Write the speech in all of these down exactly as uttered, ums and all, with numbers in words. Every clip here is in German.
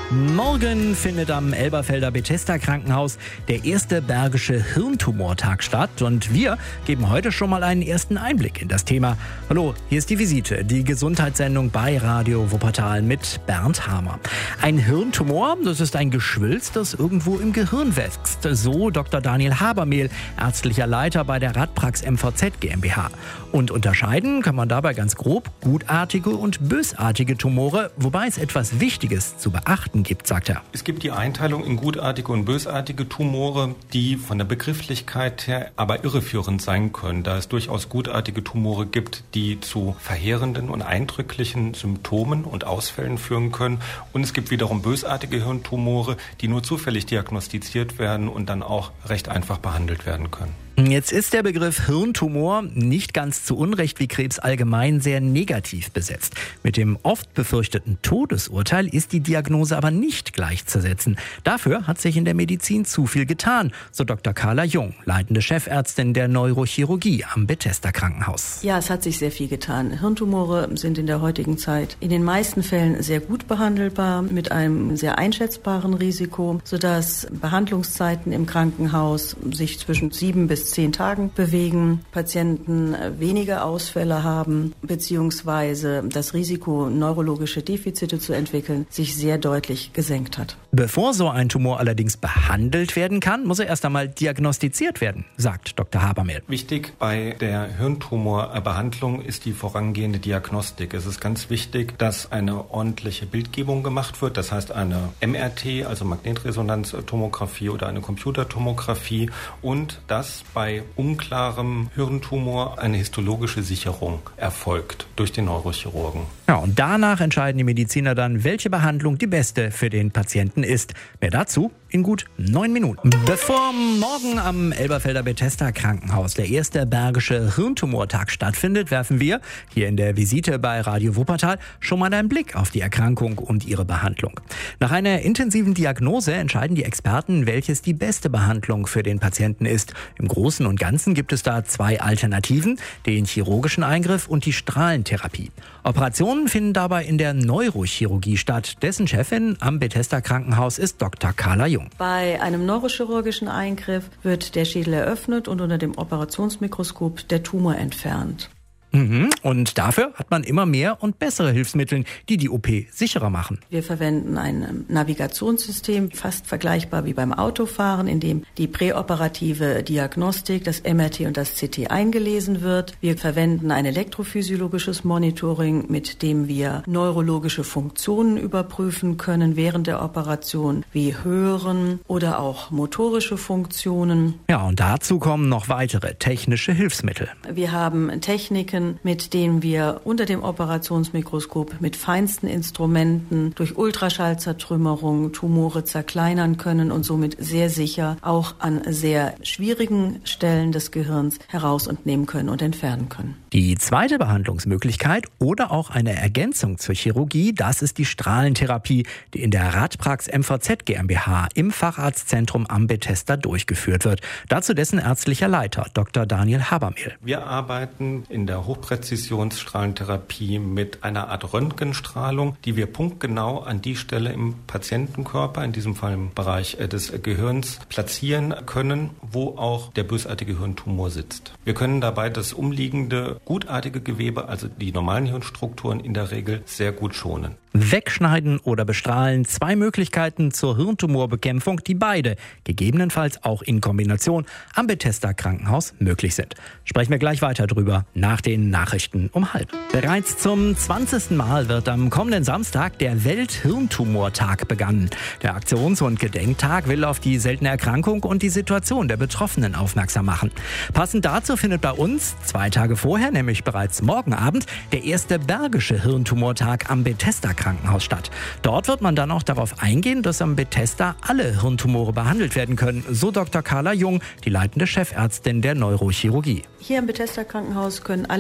Morgen findet am Elberfelder Bethesda Krankenhaus der erste Bergische Hirntumortag statt und wir geben heute schon mal einen ersten Einblick in das Thema. Hallo, hier ist die Visite, die Gesundheitssendung bei Radio Wuppertal mit Bernd Hamer. Ein Hirntumor, das ist ein Geschwülst, das irgendwo im Gehirn wächst. So Doktor Daniel Habermehl, ärztlicher Leiter bei der Radprax M V Z GmbH. Und unterscheiden kann man dabei ganz grob gutartige und bösartige Tumore, wobei es etwas Wichtiges zu beachten gibt, sagt er. Es gibt die Einteilung in gutartige und bösartige Tumore, die von der Begrifflichkeit her aber irreführend sein können, da es durchaus gutartige Tumore gibt, die zu verheerenden und eindrücklichen Symptomen und Ausfällen führen können. Und es gibt wiederum bösartige Hirntumore, die nur zufällig diagnostiziert werden und dann auch recht einfach behandelt werden können. Jetzt ist der Begriff Hirntumor nicht ganz zu Unrecht wie Krebs allgemein sehr negativ besetzt. Mit dem oft befürchteten Todesurteil ist die Diagnose aber nicht gleichzusetzen. Dafür hat sich in der Medizin zu viel getan, so Doktor Carla Jung, leitende Chefärztin der Neurochirurgie am Bethesda Krankenhaus. Ja, es hat sich sehr viel getan. Hirntumore sind in der heutigen Zeit in den meisten Fällen sehr gut behandelbar, mit einem sehr einschätzbaren Risiko, sodass Behandlungszeiten im Krankenhaus sich zwischen sieben bis zehn Tagen bewegen, Patienten weniger Ausfälle haben, beziehungsweise das Risiko, neurologische Defizite zu entwickeln, sich sehr deutlich gesenkt hat. Bevor so ein Tumor allerdings behandelt werden kann, muss er erst einmal diagnostiziert werden, sagt Doktor Habermehl. Wichtig bei der Hirntumorbehandlung ist die vorangehende Diagnostik. Es ist ganz wichtig, dass eine ordentliche Bildgebung gemacht wird, das heißt eine M R T, also Magnetresonanztomographie oder eine Computertomographie, und dass bei unklarem Hirntumor eine histologische Sicherung erfolgt durch den Neurochirurgen. Ja, und danach entscheiden die Mediziner dann, welche Behandlung die beste für den Patienten ist. Mehr dazu in gut neun Minuten. Bevor morgen am Elberfelder Bethesda Krankenhaus der erste Bergische Hirntumortag stattfindet, werfen wir hier in der Visite bei Radio Wuppertal schon mal einen Blick auf die Erkrankung und ihre Behandlung. Nach einer intensiven Diagnose entscheiden die Experten, welches die beste Behandlung für den Patienten ist. Im Großen und Ganzen gibt es da zwei Alternativen, den chirurgischen Eingriff und die Strahlentherapie. Operationen finden dabei in der Neurochirurgie statt. Dessen Chefin am Bethesda Krankenhaus ist Doktor Carla Jung. Bei einem neurochirurgischen Eingriff wird der Schädel eröffnet und unter dem Operationsmikroskop der Tumor entfernt. Mhm. Und dafür hat man immer mehr und bessere Hilfsmittel, die die O P sicherer machen. Wir verwenden ein Navigationssystem, fast vergleichbar wie beim Autofahren, in dem die präoperative Diagnostik, das M R T und das C T eingelesen wird. Wir verwenden ein elektrophysiologisches Monitoring, mit dem wir neurologische Funktionen überprüfen können während der Operation, wie Hören oder auch motorische Funktionen. Ja, und dazu kommen noch weitere technische Hilfsmittel. Wir haben Techniken, mit denen wir unter dem Operationsmikroskop mit feinsten Instrumenten durch Ultraschallzertrümmerung Tumore zerkleinern können und somit sehr sicher auch an sehr schwierigen Stellen des Gehirns heraus und nehmen können und entfernen können. Die zweite Behandlungsmöglichkeit oder auch eine Ergänzung zur Chirurgie, das ist die Strahlentherapie, die in der Radprax M V Z GmbH im Facharztzentrum am Bethesda durchgeführt wird. Dazu dessen ärztlicher Leiter, Doktor Daniel Habermehl. Wir arbeiten in der Hochpräzisionsstrahlentherapie mit einer Art Röntgenstrahlung, die wir punktgenau an die Stelle im Patientenkörper, in diesem Fall im Bereich des Gehirns, platzieren können, wo auch der bösartige Hirntumor sitzt. Wir können dabei das umliegende, gutartige Gewebe, also die normalen Hirnstrukturen, in der Regel sehr gut schonen. Wegschneiden oder bestrahlen, zwei Möglichkeiten zur Hirntumorbekämpfung, die beide, gegebenenfalls auch in Kombination, am Bethesda Krankenhaus möglich sind. Sprechen wir gleich weiter drüber nach den Nachrichten um halb. Bereits zum zwanzigsten Mal wird am kommenden Samstag der Welthirntumortag begangen. Der Aktions- und Gedenktag will auf die seltene Erkrankung und die Situation der Betroffenen aufmerksam machen. Passend dazu findet bei uns zwei Tage vorher, nämlich bereits morgen Abend, der erste Bergische Hirntumortag am Bethesda Krankenhaus statt. Dort wird man dann auch darauf eingehen, dass am Bethesda alle Hirntumore behandelt werden können, so Doktor Carla Jung, die leitende Chefärztin der Neurochirurgie. Hier im Bethesda Krankenhaus können alle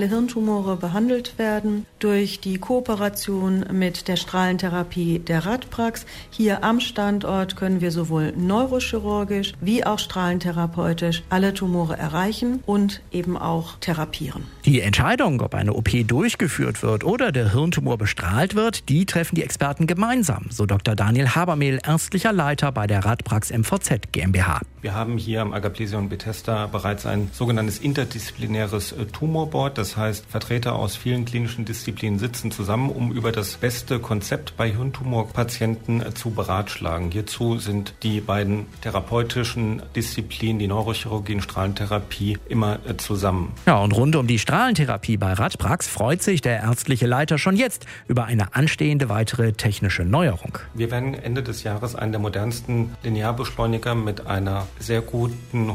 viele Hirntumore behandelt werden durch die Kooperation mit der Strahlentherapie der Radprax. Hier am Standort können wir sowohl neurochirurgisch wie auch strahlentherapeutisch alle Tumore erreichen und eben auch therapieren. Die Entscheidung, ob eine O P durchgeführt wird oder der Hirntumor bestrahlt wird, die treffen die Experten gemeinsam, so Doktor Daniel Habermehl, ärztlicher Leiter bei der Radprax M V Z GmbH. Wir haben hier am Agathon Bethesda bereits ein sogenanntes interdisziplinäres Tumorboard. Das heißt, Vertreter aus vielen klinischen Disziplinen sitzen zusammen, um über das beste Konzept bei Hirntumorpatienten zu beratschlagen. Hierzu sind die beiden therapeutischen Disziplinen, die Neurochirurgie und Strahlentherapie, immer zusammen. Ja, und rund um die Strahlentherapie bei Radprax freut sich der ärztliche Leiter schon jetzt über eine anstehende weitere technische Neuerung. Wir werden Ende des Jahres einen der modernsten Linearbeschleuniger mit einer sehr guten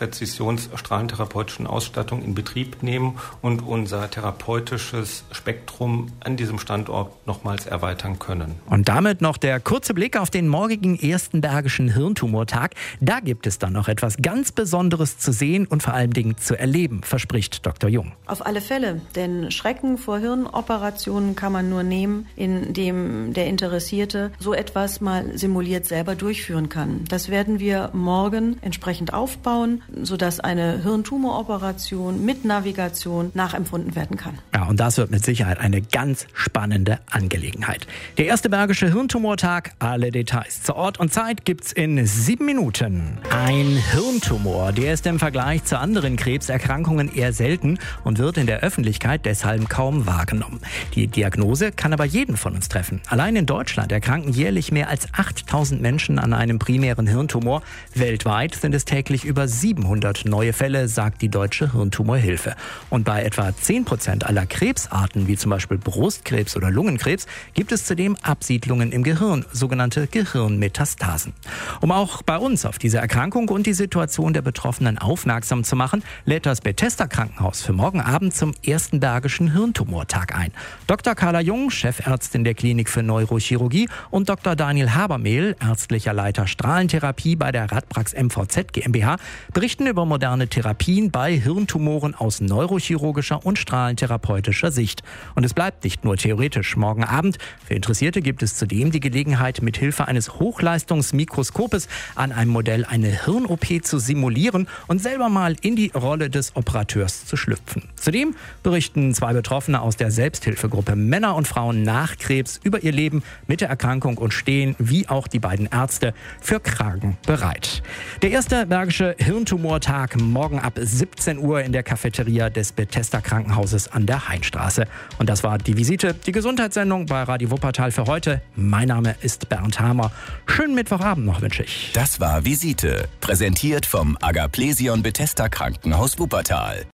hochpräzisions-strahlentherapeutischen Ausstattung in Betrieb nehmen und unser therapeutisches Spektrum an diesem Standort nochmals erweitern können. Und damit noch der kurze Blick auf den morgigen ersten Bergischen Hirntumortag. Da gibt es dann noch etwas ganz Besonderes zu sehen und vor allen Dingen zu erleben, verspricht Doktor Jung. Auf alle Fälle, denn Schrecken vor Hirnoperationen kann man nur nehmen, indem der Interessierte so etwas mal simuliert selber durchführen kann. Das werden wir morgen entsprechend aufbauen, sodass eine Hirntumoroperation mit Navigation nachempfunden werden kann. Ja, und das wird mit Sicherheit eine ganz spannende Angelegenheit. Der erste Bergische Hirntumortag, alle Details zur Ort und Zeit gibt's in sieben Minuten. Ein Hirntumor, der ist im Vergleich zu anderen Krebserkrankungen eher selten und wird in der Öffentlichkeit deshalb kaum wahrgenommen. Die Diagnose kann aber jeden von uns treffen. Allein in Deutschland erkranken jährlich mehr als achttausend Menschen an einem primären Hirntumor. Weltweit sind es täglich über siebenhundert neue Fälle, sagt die Deutsche Hirntumorhilfe. Und bei etwa zehn Prozent aller Krebsarten, wie zum Beispiel Brustkrebs oder Lungenkrebs, gibt es zudem Absiedlungen im Gehirn, sogenannte Gehirnmetastasen. Um auch bei uns auf diese Erkrankung und die Situation der Betroffenen aufmerksam zu machen, lädt das Bethesda Krankenhaus für morgen Abend zum ersten Bergischen Hirntumortag ein. Doktor Carla Jung, Chefärztin der Klinik für Neurochirurgie, und Doktor Daniel Habermehl, ärztlicher Leiter Strahlentherapie bei der Radprax M V Z GmbH, berichten über moderne Therapien bei Hirntumoren aus neurochirurgischer und strahlentherapeutischer Sicht. Und es bleibt nicht nur theoretisch. Morgen Abend, für Interessierte, gibt es zudem die Gelegenheit, mit Hilfe eines Hochleistungsmikroskopes an einem Modell eine Hirn-O P zu simulieren und selber mal in die Rolle des Operateurs zu schlüpfen. Zudem berichten zwei Betroffene aus der Selbsthilfegruppe Männer und Frauen nach Krebs über ihr Leben mit der Erkrankung und stehen, wie auch die beiden Ärzte, für Kragen bereit. Der erste Bergische Hirntumortag morgen ab siebzehn Uhr in der Cafeteria des Bethesda Krankenhauses an der Hainstraße. Und das war die Visite, die Gesundheitssendung bei Radio Wuppertal für heute. Mein Name ist Bernd Hamer. Schönen Mittwochabend noch wünsche ich. Das war Visite, präsentiert vom Agathon Bethesda Krankenhaus Wuppertal.